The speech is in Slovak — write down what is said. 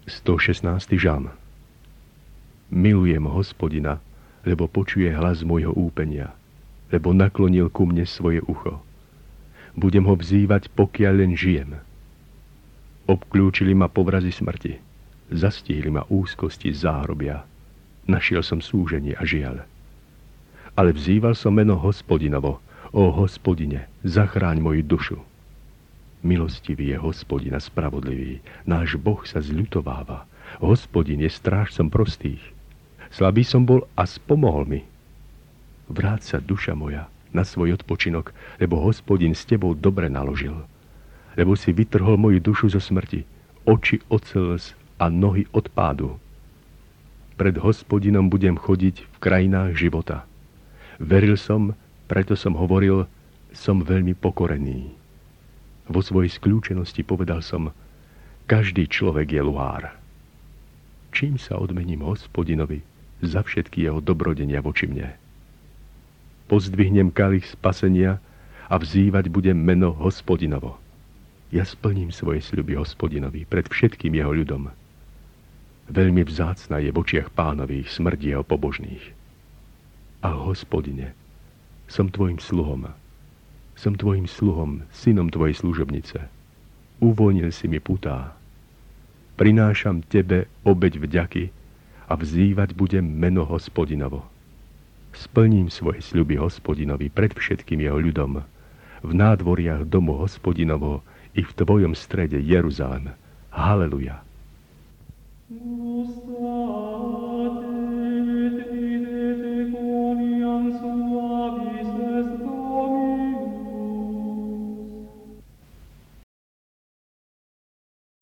116. žalm. Milujem Hospodina, lebo počuje hlas môjho úpenia, lebo naklonil ku mne svoje ucho. Budem ho vzývať, pokiaľ len žijem. Obklúčili ma povrazy smrti, zastihli ma úzkosti záhrobia. Našiel som súženie a žiaľ. Ale vzýval som meno Hospodinovo. O Hospodine, zachráň moju dušu. Milostivý je Hospodin a spravodlivý. Náš Boh sa zľutováva. Hospodin je strážcom prostých. Slabý som bol a spomohol mi. Vráť sa, duša moja, na svoj odpočinok, lebo Hospodin s tebou dobre naložil. Lebo si vytrhol moju dušu zo smrti, oči od slz a nohy od pádu. Pred Hospodinom budem chodiť v krajinách života. Veril som, preto som hovoril, som veľmi pokorený. Vo svojej skľúčenosti povedal som, každý človek je luhár. Čím sa odmením Hospodinovi za všetky jeho dobrodenia voči mne? Pozdvihnem kalich spasenia a vzývať budem meno Hospodinovo. Ja splním svoje sľuby Hospodinovi pred všetkým jeho ľudom. Veľmi vzácna je v očiach Pánových smrť jeho pobožných. A Hospodine, som tvojim sluhom. Som tvojim sluhom, synom tvojej služobnice. Uvoľnil si mi putá. Prinášam tebe obeť vďaky a vzývať budem meno Hospodinovo. Splním svoje sľuby Hospodinovi pred všetkým jeho ľudom, v nádvoriach domu Hospodinovo i v tvojom strede Jeruzalem. Haleluja.